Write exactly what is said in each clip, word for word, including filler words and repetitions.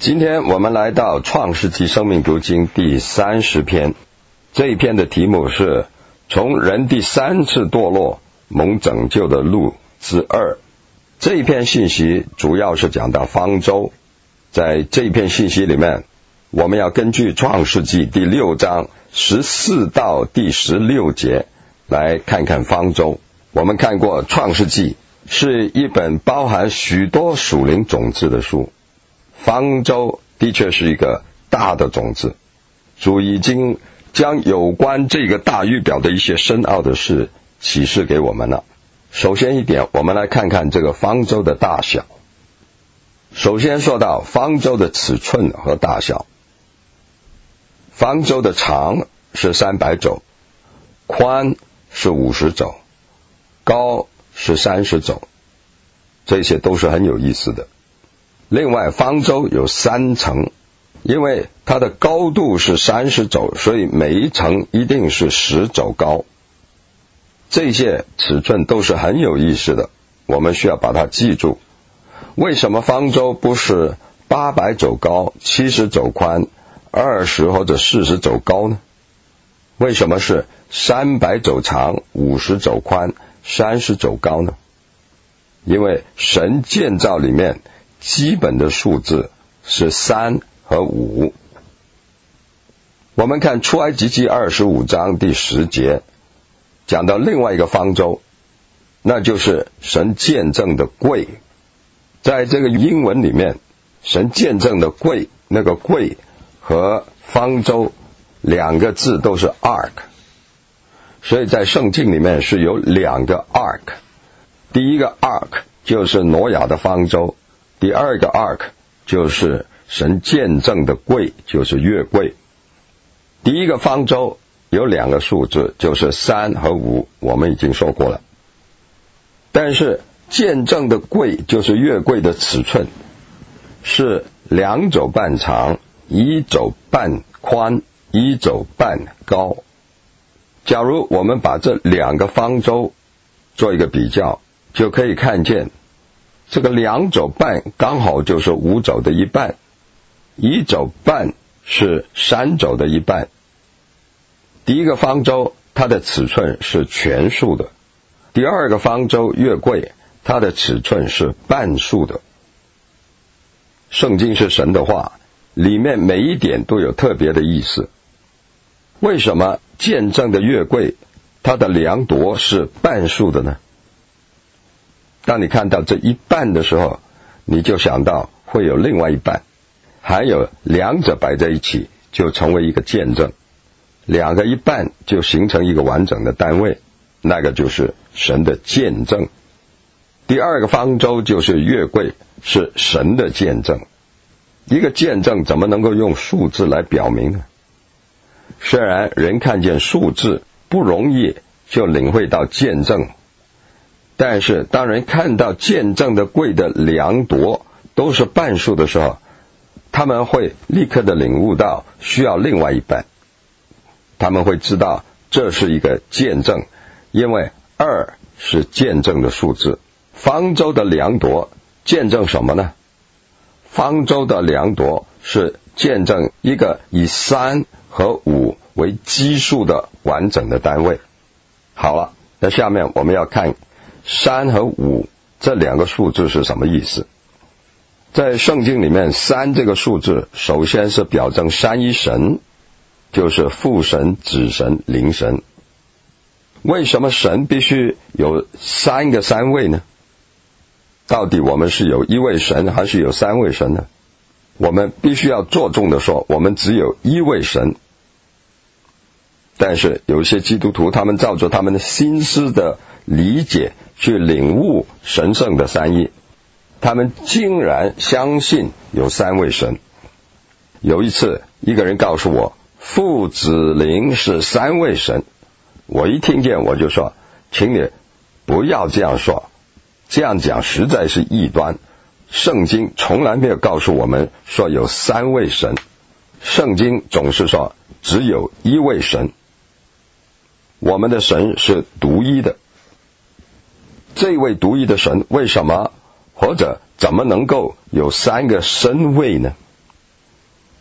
今天我们来到创世纪生命读经第三十篇，这一篇的题目是从人第三次堕落蒙拯救的路之二。这一篇信息主要是讲到方舟，在这一篇信息里面，我们要根据创世纪第六章十四到第十六节来看看方舟。我们看过创世纪是一本包含许多属灵种子的书，方舟的确是一个大的种子，主已经将有关这个大预表的一些深奥的事启示给我们了。首先一点，我们来看看这个方舟的大小。首先说到方舟的尺寸和大小，方舟的长是三百肘，宽是五十肘，高是三十肘，这些都是很有意思的。另外方舟有三层，因为它的高度是三十肘，所以每一层一定是十肘高。这些尺寸都是很有意思的，我们需要把它记住。为什么方舟不是八百肘高、七十肘宽、二十或者四十肘高呢？为什么是三百肘长、五十肘宽、三十肘高呢？因为神建造里面基本的数字是三和五。我们看出埃及记二十五章第十节，讲到另外一个方舟，那就是神见证的柜。在这个英文里面，神见证的柜，那个柜和方舟两个字都是 ark， 所以在圣经里面是有两个 ark。 第一个 ark 就是挪亚的方舟，第二个 ark 就是神见证的柜，就是约柜。第一个方舟有两个数字，就是三和五，我们已经说过了。但是见证的柜，就是约柜的尺寸是两肘半长，一肘半宽，一肘半高。假如我们把这两个方舟做一个比较，就可以看见这个两肘半刚好就是五肘的一半，一肘半是三肘的一半。第一个方舟它的尺寸是全数的，第二个方舟约柜它的尺寸是半数的。圣经是神的话，里面每一点都有特别的意思。为什么见证的约柜它的量度是半数的呢？当你看到这一半的时候，你就想到会有另外一半，还有两者摆在一起就成为一个见证，两个一半就形成一个完整的单位，那个就是神的见证。第二个方舟就是约柜，是神的见证。一个见证怎么能够用数字来表明呢？虽然人看见数字不容易就领会到见证，但是当人看到见证的柜的量度都是半数的时候，他们会立刻的领悟到需要另外一半。他们会知道这是一个见证，因为二是见证的数字。方舟的量度见证什么呢？方舟的量度是见证一个以三和五为基数的完整的单位。好了，那下面我们要看三和五这两个数字是什么意思。在圣经里面，三这个数字首先是表征三一神，就是父神、子神、灵神。为什么神必须有三个三位呢？到底我们是有一位神还是有三位神呢？我们必须要着重的说，我们只有一位神。但是有些基督徒他们照着他们的心思的理解去领悟神圣的三一，他们竟然相信有三位神。有一次一个人告诉我父子灵是三位神，我一听见我就说，请你不要这样说，这样讲实在是异端。圣经从来没有告诉我们说有三位神，圣经总是说只有一位神。我们的神是独一的，这位独一的神为什么或者怎么能够有三个身位呢？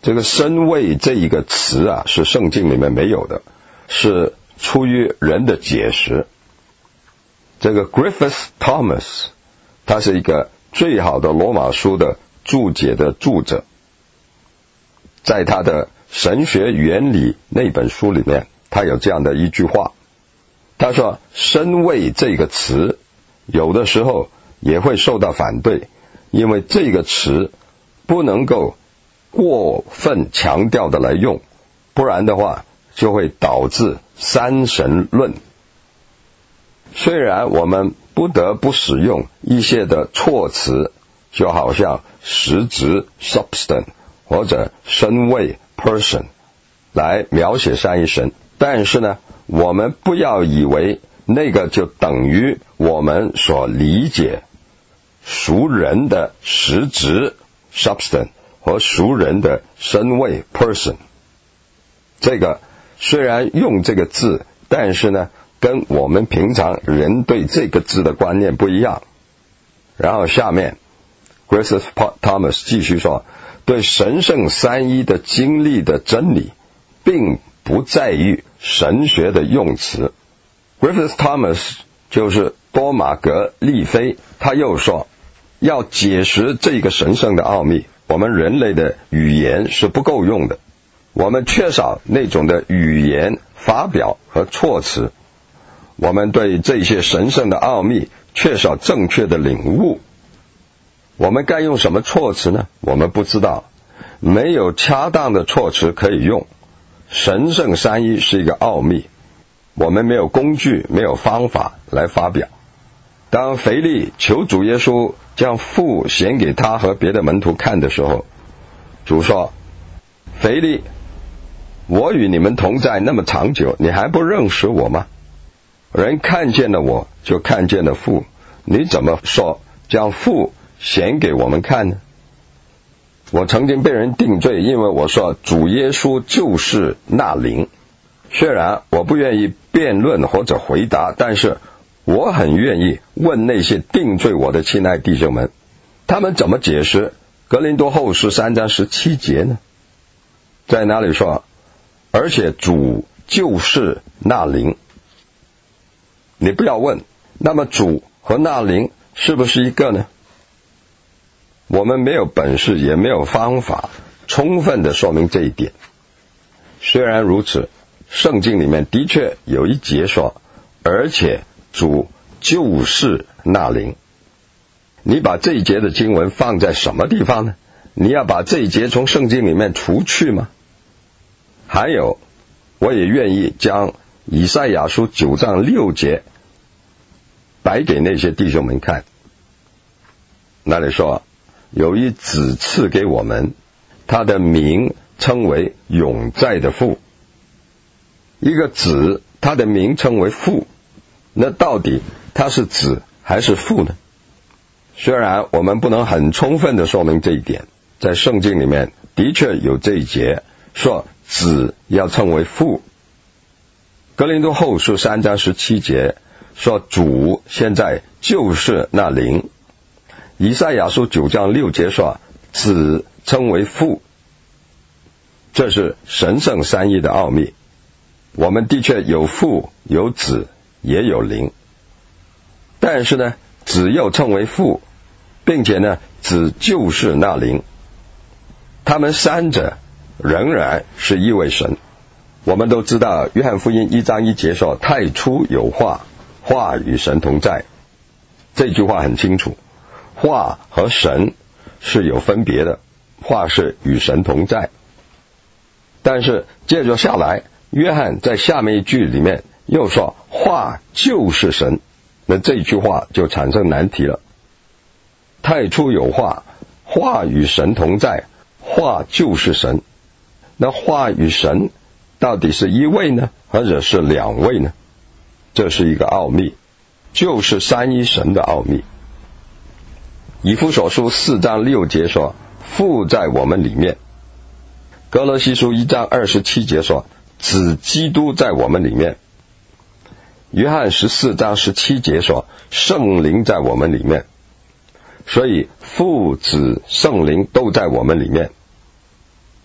这个身位这一个词啊，是圣经里面没有的，是出于人的解释。这个 Griffith Thomas 他是一个最好的罗马书的注解的著者，在他的神学原理那本书里面，他有这样的一句话，他说身位这个词有的时候也会受到反对，因为这个词不能够过分强调的来用，不然的话就会导致三神论。虽然我们不得不使用一些的措辞，就好像实质 substance 或者身位 person 来描写三一神，但是呢，我们不要以为那个就等于我们所理解属人的实质 substance 和属人的身位 person。 这个虽然用这个字，但是呢跟我们平常人对这个字的观念不一样。然后下面 Griffith Thomas 继续说，对神圣三一的经历的真理并不在于神学的用词。 Griffith Thomas 就是多马格利菲，他又说要解释这个神圣的奥秘，我们人类的语言是不够用的，我们缺少那种的语言发表和措辞，我们对这些神圣的奥秘缺少正确的领悟。我们该用什么措辞呢？我们不知道，没有恰当的措辞可以用。神圣三一是一个奥秘，我们没有工具，没有方法来发表。当腓力求主耶稣将父显给他和别的门徒看的时候，主说，腓力，我与你们同在那么长久，你还不认识我吗？人看见了我，就看见了父，你怎么说将父显给我们看呢？我曾经被人定罪，因为我说主耶稣就是那灵。虽然我不愿意辩论或者回答，但是我很愿意问那些定罪我的亲爱弟兄们，他们怎么解释哥林多后书三章十七节呢？在哪里说，而且主就是那灵。你不要问，那么主和那灵是不是一个呢？我们没有本事，也没有方法充分的说明这一点。虽然如此，圣经里面的确有一节说，而且主就是那灵。你把这一节的经文放在什么地方呢？你要把这一节从圣经里面除去吗？还有，我也愿意将以赛亚书九章六节摆给那些弟兄们看。那里说，有一子赐给我们，他的名称为永在的父。一个子，他的名称为父，那到底他是子还是父呢？虽然我们不能很充分的说明这一点，在圣经里面的确有这一节说子要称为父。哥林多后书三章十七节说主现在就是那灵。以赛亚书九章六节说子称为父。这是神圣三一的奥秘。我们的确有父有子也有灵，但是呢，子又称为父，并且呢，子就是那灵。他们三者仍然是一位神。我们都知道约翰福音一章一节说太初有话，话与神同在。这句话很清楚，话和神是有分别的，话是与神同在。但是接着下来，约翰在下面一句里面又说话就是神，那这句话就产生难题了。太初有话，话与神同在，话就是神。那话与神到底是一位呢，或者是两位呢？这是一个奥秘，就是三一神的奥秘。以弗所书四章六节说父在我们里面。哥罗西书一章二十七节说子基督在我们里面。约翰十四章十七节说圣灵在我们里面。所以父子圣灵都在我们里面。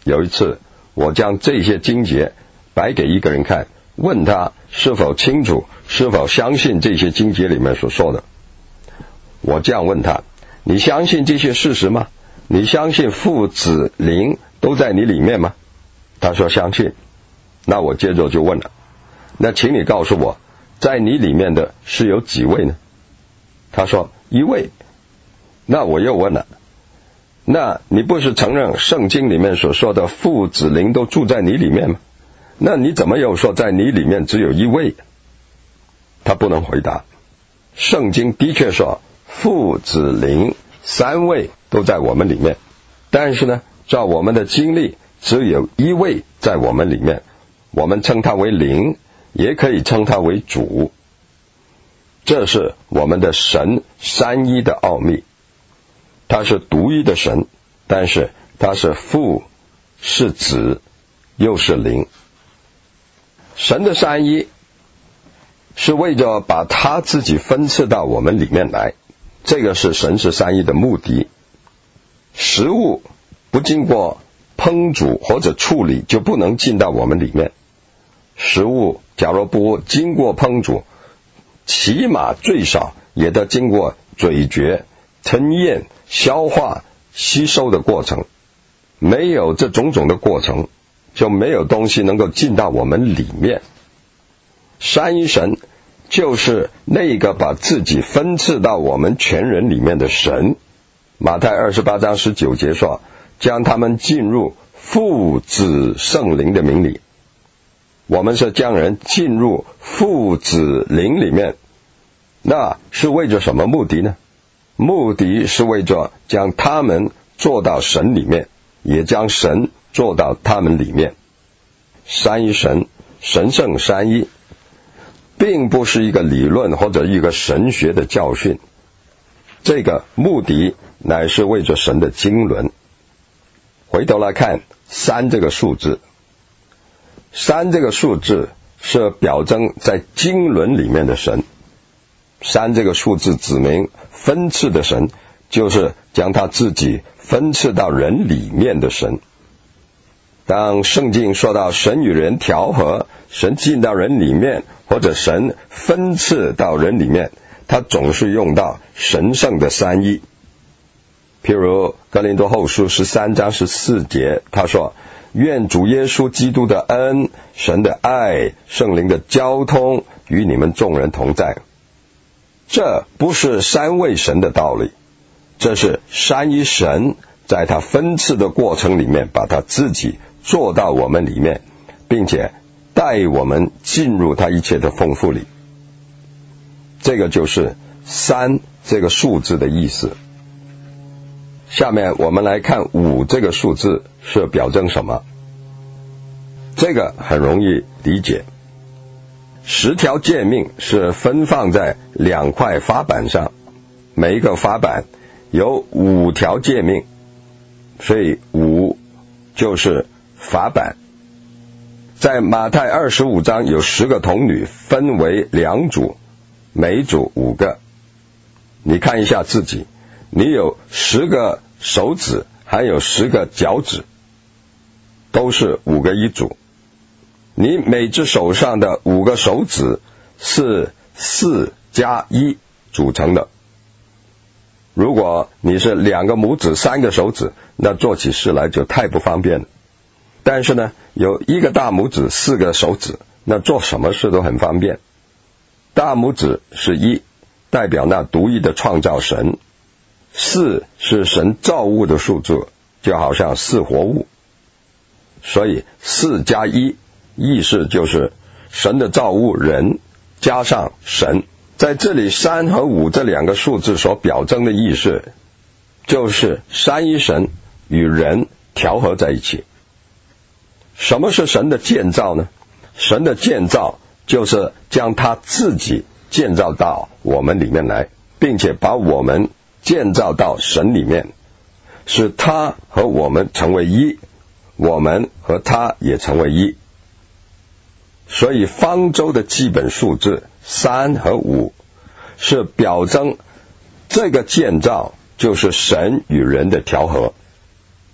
有一次，我将这些经节摆给一个人看，问他是否清楚，是否相信这些经节里面所说的。我这样问他，你相信这些事实吗？你相信父子灵都在你里面吗？他说相信。那我接着就问了，那请你告诉我，在你里面的是有几位呢？他说一位。那我又问了，那你不是承认圣经里面所说的父子灵都住在你里面吗？那你怎么又说在你里面只有一位？他不能回答。圣经的确说父子灵三位都在我们里面，但是呢，照我们的经历，只有一位在我们里面，我们称他为灵，也可以称他为主。这是我们的神三一的奥秘。他是独一的神，但是他是父，是子，又是灵。神的三一是为着把他自己分赐到我们里面来，这个是神是三一的目的。食物不经过烹煮或者处理就不能进到我们里面。食物假如不经过烹煮，起码最少也得经过咀嚼、吞咽、消化、吸收的过程。没有这种种的过程，就没有东西能够进到我们里面。三一神就是那个把自己分赐到我们全人里面的神。马太二十八章十九节说，将他们进入父子圣灵的名里。我们是将人进入父子灵里面，那是为着什么目的呢？目的是为着将他们做到神里面，也将神做到他们里面。三一神，神圣三一，并不是一个理论或者一个神学的教训，这个目的乃是为着神的经纶。回头来看三这个数字，三这个数字是表征在经纶里面的神。三这个数字指明分赐的神，就是将他自己分赐到人里面的神。当圣经说到神与人调和，神进到人里面，或者神分赐到人里面，他总是用到神圣的三一。譬如哥林多后书十三章十四节，他说，愿主耶稣基督的恩、神的爱、圣灵的交通与你们众人同在。这不是三位神的道理，这是三一神在他分赐的过程里面，把他自己做到我们里面，并且带我们进入他一切的丰富里。这个就是三这个数字的意思。下面我们来看五这个数字是表征什么。这个很容易理解。十条诫命是分放在两块法板上，每一个法板有五条诫命，所以五就是法板。在马太二十五章有十个童女分为两组，每组五个。你看一下自己，你有十个手指，还有十个脚趾，都是五个一组。你每只手上的五个手指是四加一组成的。如果你是两个拇指三个手指，那做起事来就太不方便了。但是呢，有一个大拇指四个手指，那做什么事都很方便。大拇指是一，代表那独一的创造神。四是神造物的数字，就好像四活物。所以四加一意思就是神的造物人加上神。在这里三和五这两个数字所表征的意思，就是三一神与人调和在一起。什么是神的建造呢？神的建造就是将他自己建造到我们里面来，并且把我们建造到神里面，使他和我们成为一，我们和他也成为一。所以方舟的基本数字三和五是表征这个建造就是神与人的调和。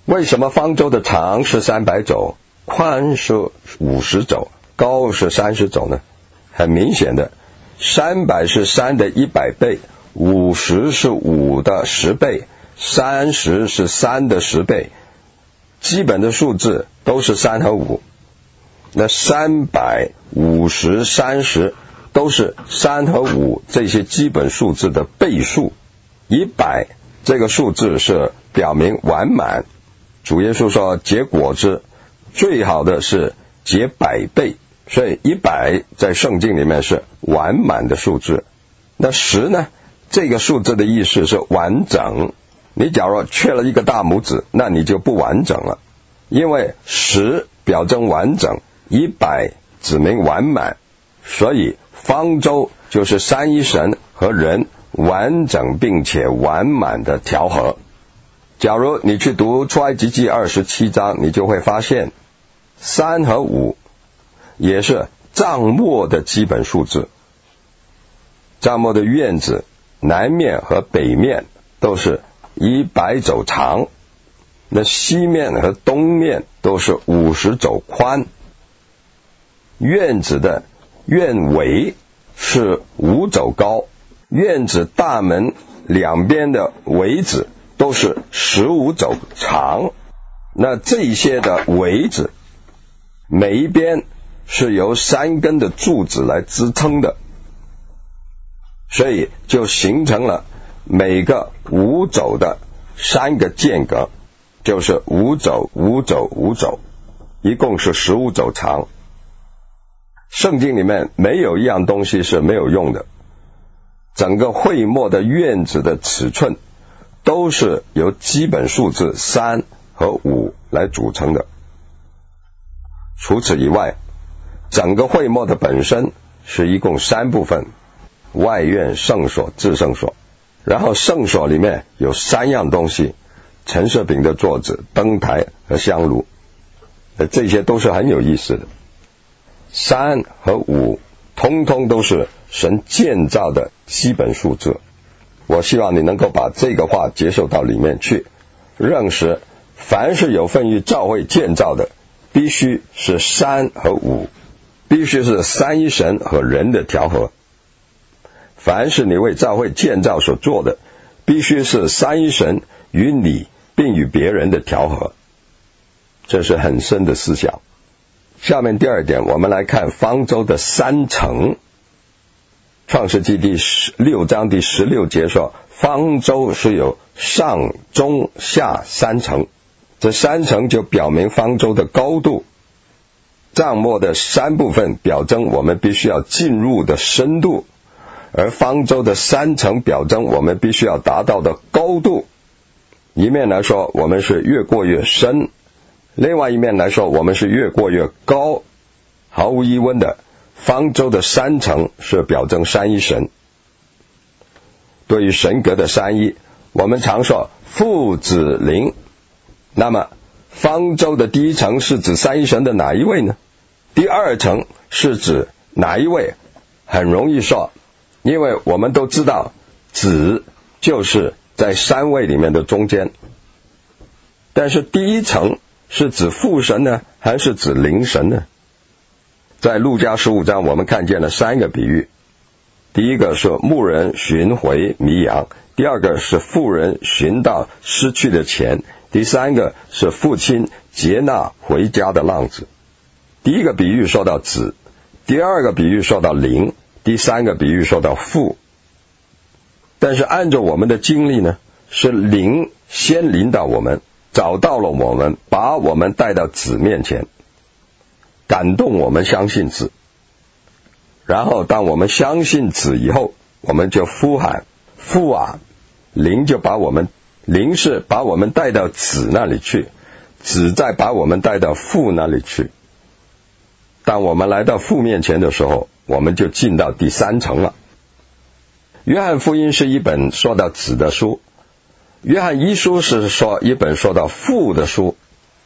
为什么方舟的长是三百肘，宽是五十肘，高是三十肘呢？很明显的，三百是三的一百倍，五十是五的十倍，三十是三的十倍，基本的数字都是三和五。那三百、五十、三十都是三和五这些基本数字的倍数。一百这个数字是表明完满。主耶稣说结果子最好的是结百倍，所以一百在圣经里面是完满的数字。那十呢，这个数字的意思是完整。你假如缺了一个大拇指，那你就不完整了，因为十表征完整，一百指明完满，所以方舟就是三一神和人完整并且完满的调和。假如你去读出埃及记二十七章，你就会发现三和五也是帐幕的基本数字。帐幕的院子南面和北面都是一百肘长，那西面和东面都是五十肘宽。院子的院围是五肘高，院子大门两边的围子都是十五肘长。那这些的围子每一边是由三根的柱子来支撑的，所以就形成了每个五肘的三个间隔，就是五肘五肘五肘，一共是十五肘长。圣经里面没有一样东西是没有用的，整个会幕的院子的尺寸都是由基本数字三和五来组成的。除此以外，整个会幕的本身是一共三部分，外院、圣所、至圣所。然后圣所里面有三样东西，陈设饼的座子、灯台和香炉，这些都是很有意思的。三和五通通都是神建造的基本数字。我希望你能够把这个话接受到里面去，认识凡是有份于教会建造的，必须是三和五，必须是三一神和人的调和。凡是你为教会建造所做的，必须是三一神与你并与别人的调和。这是很深的思想。下面第二点，我们来看方舟的三层。创世纪第六章第十六节说，方舟是有上中下三层，这三层就表明方舟的高度。帐幕的三部分表征我们必须要进入的深度，而方舟的三层表征我们必须要达到的高度。一面来说我们是越过越深，另外一面来说我们是越过越高。毫无疑问的，方舟的三层是表征三一神。对于神格的三一，我们常说父子灵。那么方舟的第一层是指三一神的哪一位呢？第二层是指哪一位？很容易说，因为我们都知道子就是在三位里面的中间。但是第一层是指父神呢，还是指灵神呢？在路加十五章我们看见了三个比喻。第一个是牧人寻回迷羊，第二个是妇人寻到失去的钱，第三个是父亲接纳回家的浪子。第一个比喻说到子，第二个比喻说到灵，第三个比喻说到父。但是按照我们的经历呢，是灵先临到我们，找到了我们，把我们带到子面前，感动我们相信子。然后当我们相信子以后，我们就呼喊父啊，灵就把我们，灵是把我们带到子那里去，子再把我们带到父那里去。当我们来到父面前的时候，我们就进到第三层了。约翰福音是一本说到子的书，约翰一书是说一本说到父的书。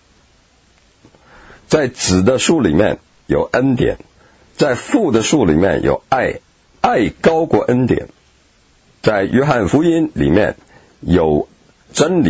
在子的书里面有恩典，在父的书里面有爱，爱高过恩典。在约翰福音里面有真理，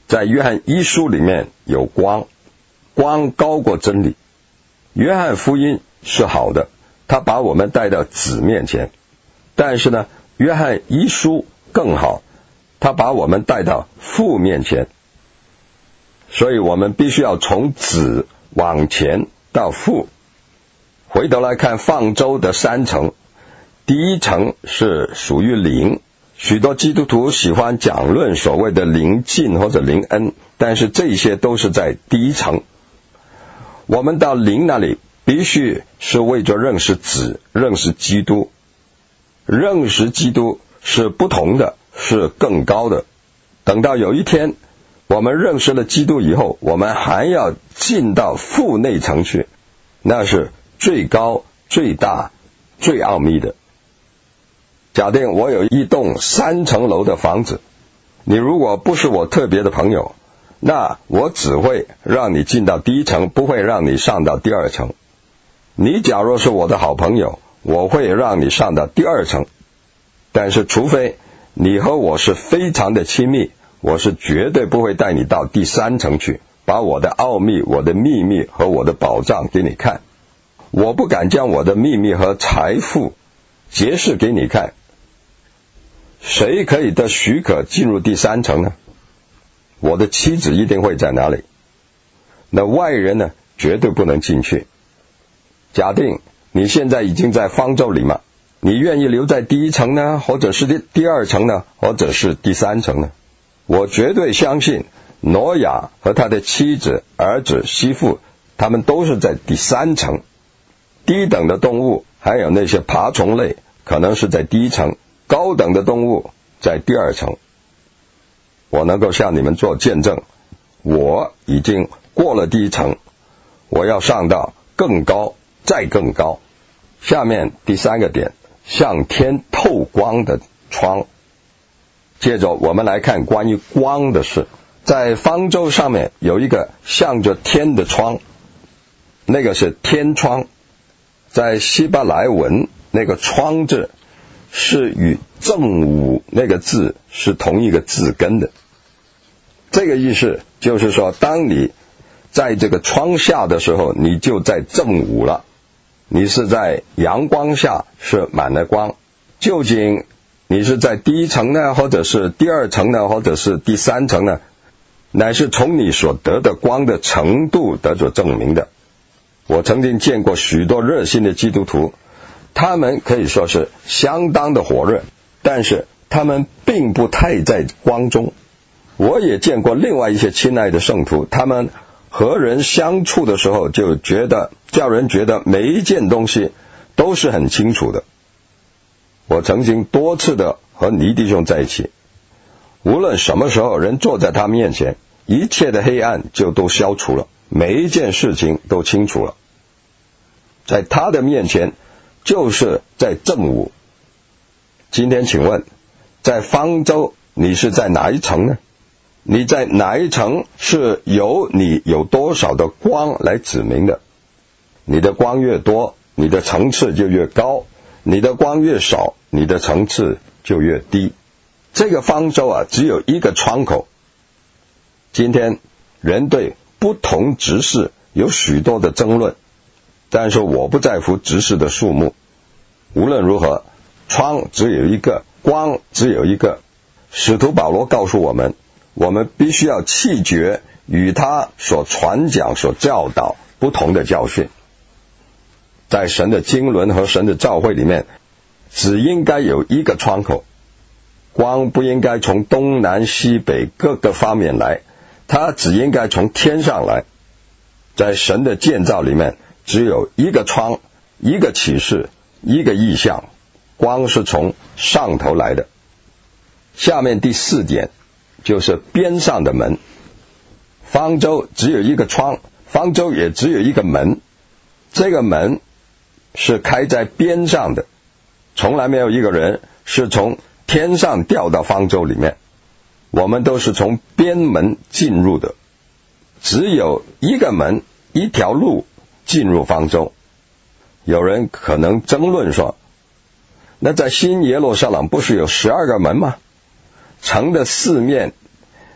在约翰一书里面有光，光高过真理。约翰福音是好的，他把我们带到子面前，但是呢，约翰一书更好，他把我们带到父面前。所以我们必须要从子往前到父。回头来看方舟的三层，第一层是属于灵，许多基督徒喜欢讲论所谓的灵尽或者灵恩，但是这些都是在第一层。我们到灵那里必须是为着认识子，认识基督。认识基督是不同的，是更高的。等到有一天我们认识了基督以后，我们还要进到父内层去，那是最高最大最奥秘的。假定我有一栋三层楼的房子，你如果不是我特别的朋友，那我只会让你进到第一层，不会让你上到第二层。你假若是我的好朋友，我会让你上到第二层，但是除非你和我是非常的亲密，我是绝对不会带你到第三层去，把我的奥秘、我的秘密和我的宝藏给你看。我不敢将我的秘密和财富揭示给你看。谁可以得许可进入第三层呢？我的妻子一定会在哪里？那外人呢，绝对不能进去。假定你现在已经在方舟里嘛，你愿意留在第一层呢，或者是第第二层呢，或者是第三层呢？我绝对相信挪亚和他的妻子、儿子、媳妇，他们都是在第三层。低等的动物还有那些爬虫类可能是在第一层，高等的动物在第二层。我能够向你们做见证，我已经过了第一层，我要上到更高再更高。下面第三个点，向天透光的窗。接着我们来看关于光的事。在方舟上面有一个向着天的窗，那个是天窗。在希伯来文那个窗字是与正午那个字是同一个字根的。这个意思就是说，当你在这个窗下的时候，你就在正午了，你是在阳光下，是满了光。究竟你是在第一层呢，或者是第二层呢，或者是第三层呢，乃是从你所得的光的程度得着证明的。我曾经见过许多热心的基督徒，他们可以说是相当的火热，但是他们并不太在光中。我也见过另外一些亲爱的圣徒，他们和人相处的时候就觉得叫人觉得每一件东西都是很清楚的。我曾经多次的和倪弟兄在一起，无论什么时候人坐在他面前，一切的黑暗就都消除了，每一件事情都清楚了。在他的面前就是在正午。今天请问，在方舟你是在哪一层呢？你在哪一层是由你有多少的光来指明的。你的光越多，你的层次就越高，你的光越少，你的层次就越低。这个方舟啊，只有一个窗口。今天人对不同执事有许多的争论，但是我不在乎执事的数目。无论如何，窗只有一个，光只有一个。使徒保罗告诉我们，我们必须要弃绝与他所传讲、所教导不同的教训。在神的经纶和神的教会里面，只应该有一个窗口，光不应该从东南西北各个方面来，它只应该从天上来。在神的建造里面，只有一个窗，一个启示，一个意象，光是从上头来的。下面第四点就是边上的门。方舟只有一个窗，方舟也只有一个门，这个门是开在边上的，从来没有一个人是从天上掉到方舟里面，我们都是从边门进入的。只有一个门，一条路进入方舟。有人可能争论说，那在新耶路撒冷不是有十二个门吗？城的四面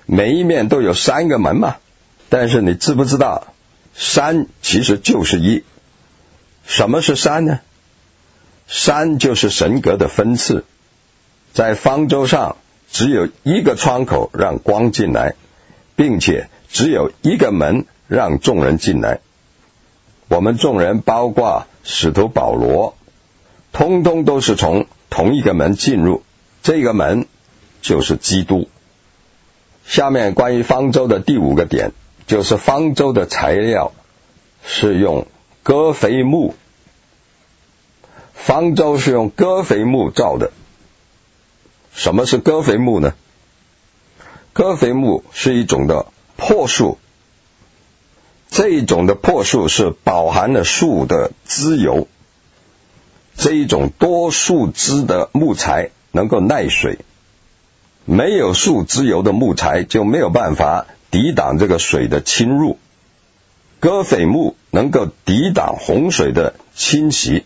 每一面都有三个门嘛。但是你知不知道，山其实就是一。什么是山呢？山就是神格的分次，在方舟上只有一个窗口让光进来，并且只有一个门让众人进来。我们众人包括使徒保罗，通通都是从同一个门进入，这个门就是基督。下面关于方舟的第五个点，就是方舟的材料是用歌肥木。方舟是用歌肥木造的。什么是歌肥木呢？歌肥木是一种的柏树，这一种的柏树是饱含了树的枝油。这一种多树枝的木材能够耐水，没有树枝油的木材就没有办法抵挡这个水的侵入。歌肥木能够抵挡洪水的侵袭。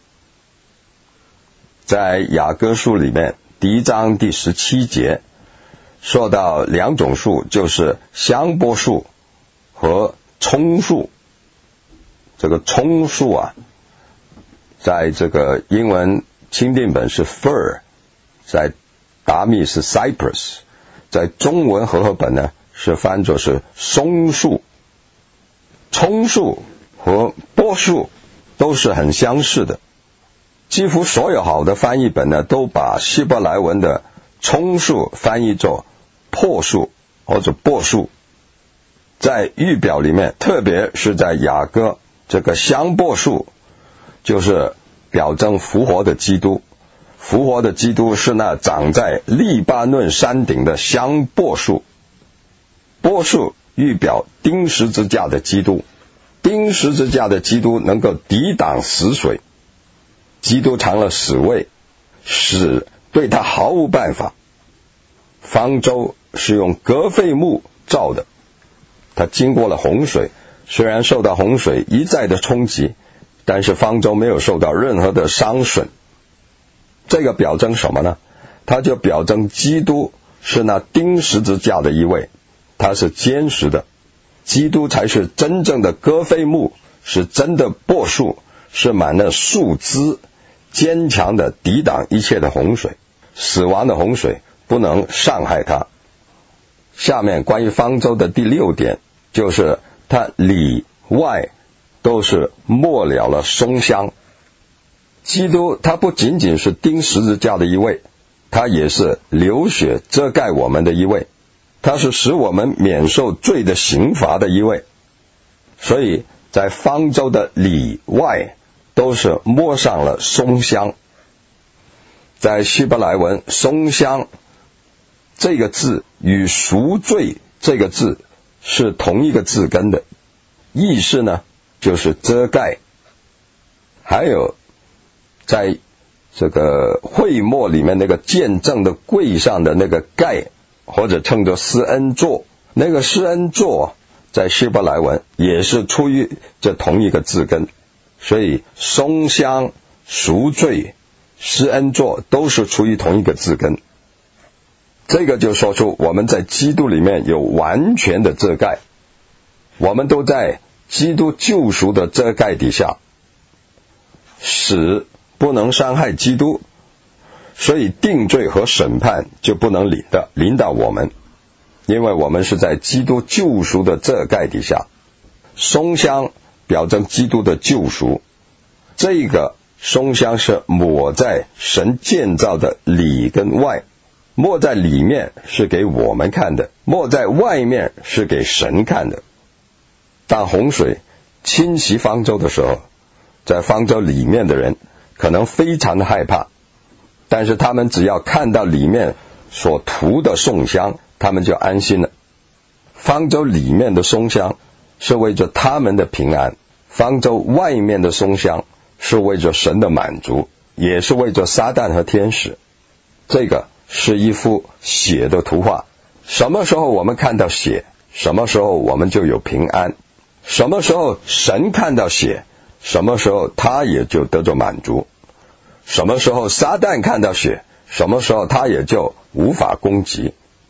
在雅歌书里面第一章第十七节说到两种树，就是香柏树和葱树。这个葱树啊，在这个英文钦定本是 fir， 在达密是 cypress， 在中文和合本呢是翻作是松树。葱树和柏树都是很相似的，几乎所有好的翻译本呢都把希伯来文的葱树翻译作柏树或者柏树。在预表里面，特别是在雅歌，这个香柏树就是表征复活的基督。复活的基督是那长在利巴嫩山顶的香柏树。柏树预表钉十字架的基督，钉十字架的基督能够抵挡死水。基督尝了死味，死对他毫无办法。方舟是用革费木造的，它经过了洪水，虽然受到洪水一再的冲击，但是方舟没有受到任何的伤损。这个表征什么呢？它就表征基督是那钉十字架的一位，他是坚实的。基督才是真正的革费木，是真的柏树，是满了树枝，坚强的抵挡一切的洪水，死亡的洪水不能伤害它。下面关于方舟的第六点，就是它里外都是没了了松香。基督他不仅仅是钉十字架的一位，他也是流血遮盖我们的一位，他是使我们免受罪的刑罚的一位。所以在方舟的里外都是抹上了松香。在希伯来文，松香这个字与赎罪这个字是同一个字根的，意思呢就是遮盖。还有在这个会幕里面那个见证的柜上的那个盖，或者称作施恩座，那个施恩座在希伯来文也是出于这同一个字根。所以松香、赎罪、施恩座都是出于同一个字根。这个就说出我们在基督里面有完全的遮盖，我们都在基督救赎的遮盖底下。死不能伤害基督，所以定罪和审判就不能临到临到我们，因为我们是在基督救赎的遮盖底下。松香表征基督的救赎，这个松香是抹在神建造的里跟外，抹在里面是给我们看的，抹在外面是给神看的。当洪水侵袭方舟的时候，在方舟里面的人可能非常的害怕，但是他们只要看到里面所涂的松香，他们就安心了。方舟里面的松香是为着他们的平安，方舟外面的松香是为着神的满足，也是为着撒旦和天使。这个是一幅血的图画，什么时候我们看到血，什么时候我们就有平安。什么时候神看到血，什么时候他也就得着满足。什么时候撒旦看到血，什么时候他也就无法攻击。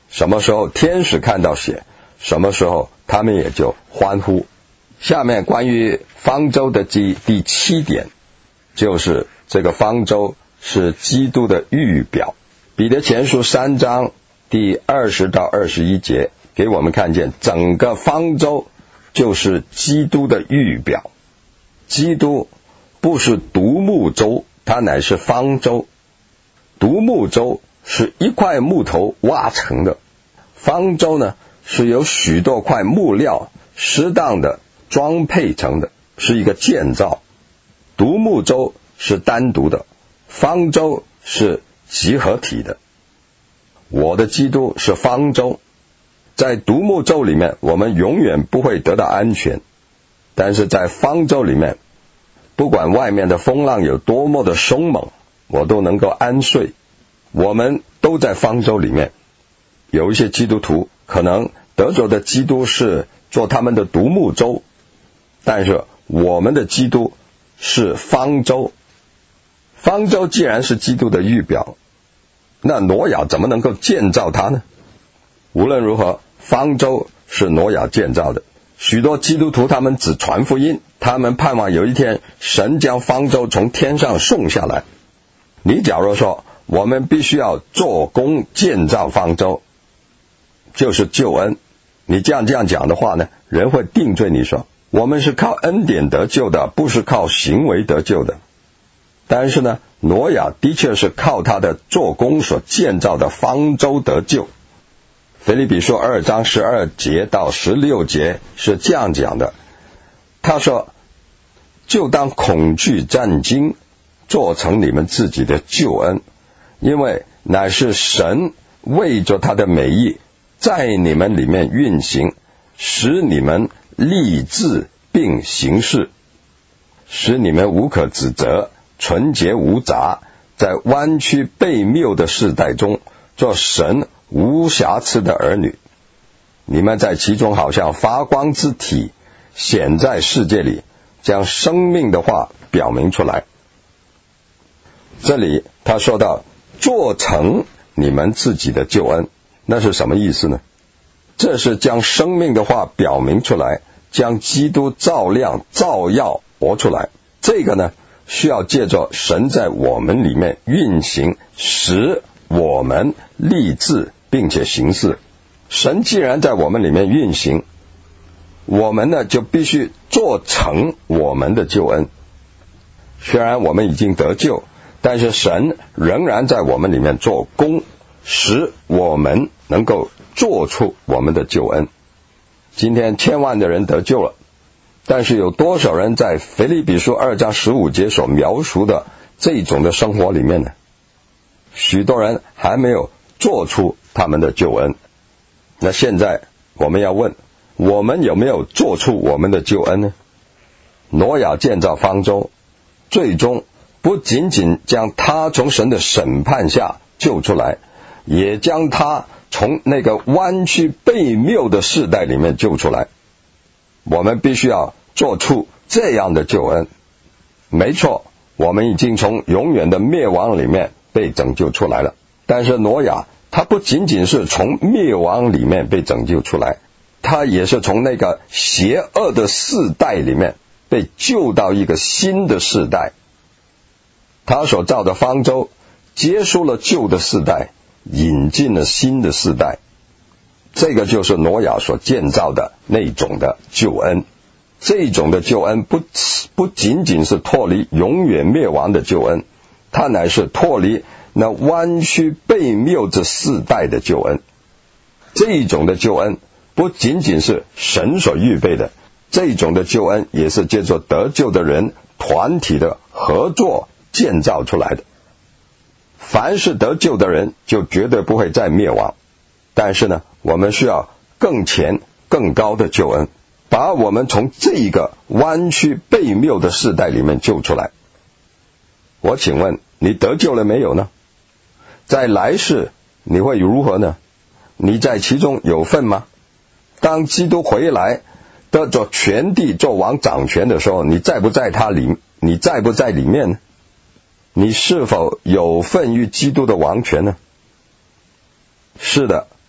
什么时候天使看到血，什么时候他们也就欢呼。下面关于方舟的第第七点，就是这个方舟是基督的预表。彼得前书三章第二十到二十一节给我们看见，整个方舟就是基督的预表。基督不是独木舟，它乃是方舟。独木舟是一块木头挖成的，方舟呢是由许多块木料适当的装配成的，是一个建造。独木舟是单独的，方舟是集合体的。我的基督是方舟，在独木舟里面我们永远不会得到安全，但是在方舟里面，不管外面的风浪有多么的凶猛，我都能够安睡。我们都在方舟里面。有一些基督徒可能得着的基督是做他们的独木舟，但是我们的基督是方舟。方舟既然是基督的预表，那挪亚怎么能够建造它呢？无论如何，方舟是挪亚建造的。许多基督徒他们只传福音，他们盼望有一天神将方舟从天上送下来。你假如说我们必须要做工建造方舟，就是救恩，你这样这样讲的话呢，人会定罪你说我们是靠恩典得救的，不是靠行为得救的。但是呢，挪亚的确是靠他的做工所建造的方舟得救。腓立比书二章十二节到十六节是这样讲的，他说，就当恐惧战惊，做成你们自己的救恩，因为乃是神为着他的美意在你们里面运行，使你们立志并行事，使你们无可指责，纯洁无杂，在弯曲悖谬的世代中做神无瑕疵的儿女。你们在其中好像发光之体，显在世界里，将生命的话表明出来。这里他说到做成你们自己的救恩，那是什么意思呢？这是将生命的话表明出来，将基督照亮照耀活出来。这个呢需要借着神在我们里面运行，使我们立志并且行事。神既然在我们里面运行，我们呢就必须做成我们的救恩。虽然我们已经得救，但是神仍然在我们里面做工，使我们能够做出我们的救恩。今天千万的人得救了，但是有多少人在腓立比书二章十五节所描述的这种的生活里面呢？许多人还没有做出他们的救恩。那现在我们要问，我们有没有做出我们的救恩呢？挪亚建造方舟，最终不仅仅将他从神的审判下救出来，也将他从那个弯曲悖谬的世代里面救出来。我们必须要做出这样的救恩。没错，我们已经从永远的灭亡里面被拯救出来了，但是挪亚他不仅仅是从灭亡里面被拯救出来，他也是从那个邪恶的世代里面被救到一个新的世代。他所造的方舟结束了旧的世代，引进了新的世代。这个就是挪亚所建造的那种的救恩。这种的救恩不不仅仅是脱离永远灭亡的救恩，它乃是脱离那弯曲悖谬之世代的救恩。这种的救恩不仅仅是神所预备的，这种的救恩也是借着得救的人团体的合作建造出来的。凡是得救的人就绝对不会再灭亡，但是呢，我们需要更前更高的救恩，把我们从这个弯曲悖谬的世代里面救出来。我请问你得救了没有呢？在来世你会如何呢？你在其中有份吗？当基督回来得着全地做王掌权的时候，你在不在他里你在不在里面呢？你是否有份于基督的王权呢？是的，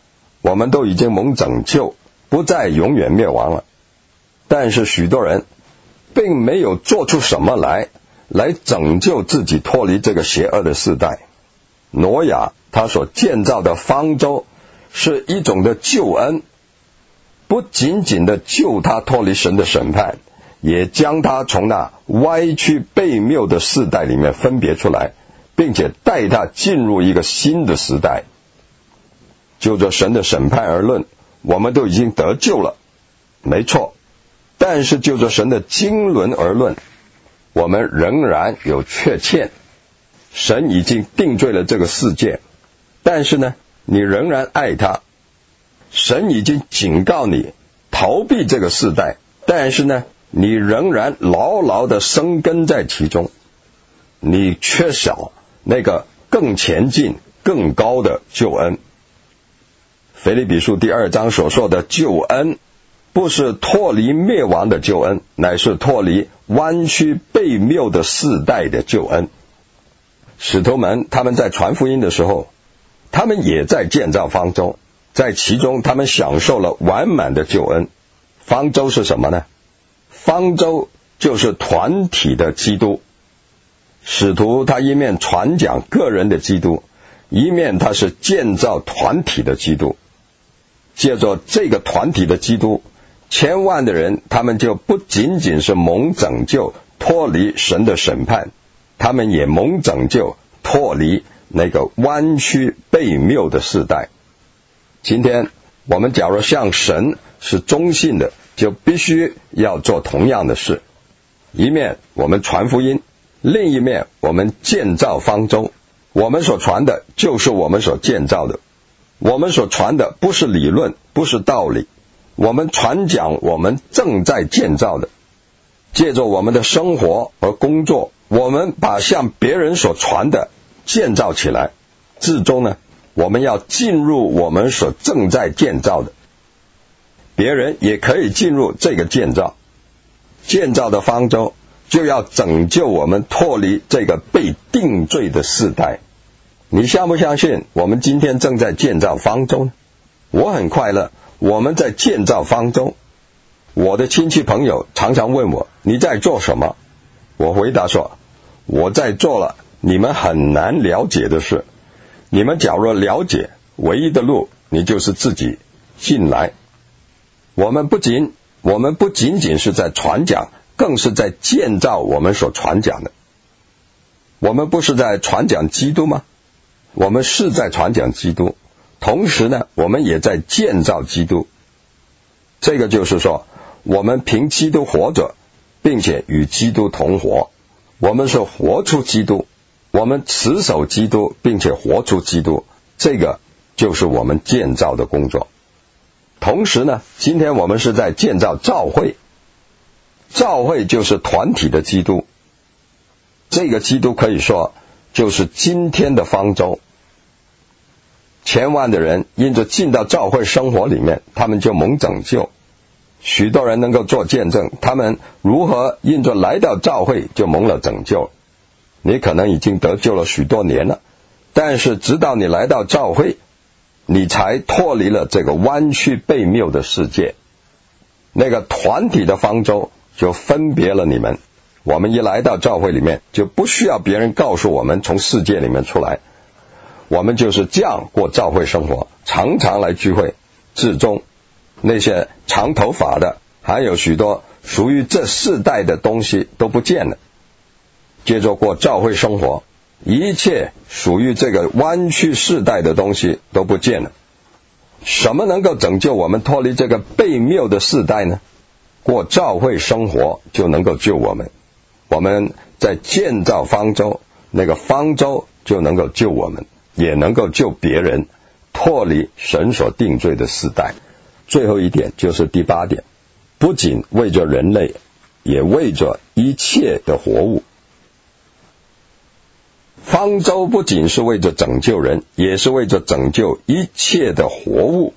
我们都已经蒙拯救，不再永远灭亡了。但是许多人并没有做出什么来来拯救自己脱离这个邪恶的世代。挪亚他所建造的方舟是一种的救恩，不仅仅的救他脱离神的审判，也将他从那歪曲悖谬的世代里面分别出来，并且带他进入一个新的时代。就着神的审判而论，我们都已经得救了，没错。但是就着神的经纶而论，我们仍然有缺欠。神已经定罪了这个世界，但是呢，你仍然爱他。神已经警告你逃避这个世代，但是呢，你仍然牢牢地生根在其中。你缺少那个更前进、更高的救恩。腓立比书第二章所说的救恩，不是脱离灭亡的救恩，乃是脱离弯曲悖谬的世代的救恩。使徒们他们在传福音的时候，他们也在建造方舟，在其中他们享受了完满的救恩。方舟是什么呢？方舟就是团体的基督。使徒他一面传讲个人的基督，一面他是建造团体的基督。借着这个团体的基督，千万的人他们就不仅仅是蒙拯救脱离神的审判，他们也蒙拯救脱离那个弯曲悖谬的世代。今天我们假如向神是忠信的，就必须要做同样的事。一面我们传福音，另一面我们建造方舟。我们所传的就是我们所建造的，我们所传的不是理论，不是道理，我们传讲我们正在建造的。借着我们的生活和工作，我们把向别人所传的建造起来，至终呢，我们要进入我们所正在建造的，别人也可以进入这个建造。建造的方舟就要拯救我们脱离这个被定罪的世代。你相不相信我们今天正在建造方舟呢？我很快乐，我们在建造方舟。我的亲戚朋友常常问我，你在做什么？我回答说，我在做了你们很难了解的事。你们假如了解，唯一的路，你就是自己进来。我们不仅我们不仅仅是在传讲，更是在建造我们所传讲的。我们不是在传讲基督吗？我们是在传讲基督，同时呢，我们也在建造基督。这个就是说，我们凭基督活着，并且与基督同活。我们是活出基督，我们持守基督，并且活出基督。这个就是我们建造的工作。同时呢，今天我们是在建造教会。教会就是团体的基督。这个基督可以说就是今天的方舟。千万的人因着进到教会生活里面，他们就蒙拯救。许多人能够做见证，他们如何因着来到教会就蒙了拯救。你可能已经得救了许多年了，但是直到你来到教会，你才脱离了这个弯曲悖谬的世界。那个团体的方舟就分别了你们。我们一来到教会里面，就不需要别人告诉我们从世界里面出来，我们就是这样过教会生活，常常来聚会。至终那些长头发的，还有许多属于这世代的东西都不见了。接着过教会生活，一切属于这个弯曲世代的东西都不见了。什么能够拯救我们脱离这个悖谬的世代呢？过教会生活就能够救我们。我们在建造方舟，那个方舟就能够救我们，也能够救别人脱离神所定罪的世代。最后一点就是第八点，不仅为着人类，也为着一切的活物。方舟不仅是为着拯救人，也是为着拯救一切的活物。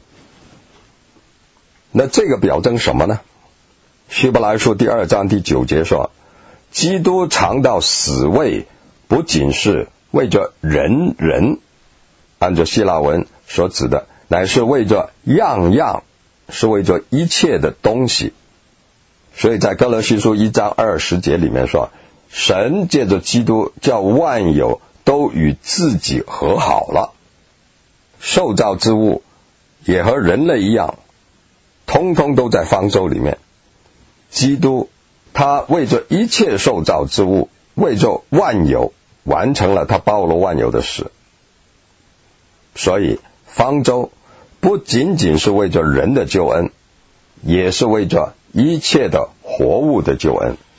那这个表征什么呢？希伯来书第二章第九节说，基督尝到死味，不仅是为着人人，按照希腊文所指的， 乃是为着样样，是为着一切的东西。所以在哥罗西书一章二十节里面说，神借着基督叫万有都与自己和好了。受造之物也和人类一样，通通都在方舟里面。基督他为着一切受造之物，为着万有，完成了他包罗万有的事。所以方舟不仅仅是为着人的救恩，也是为着一切的活物的救恩。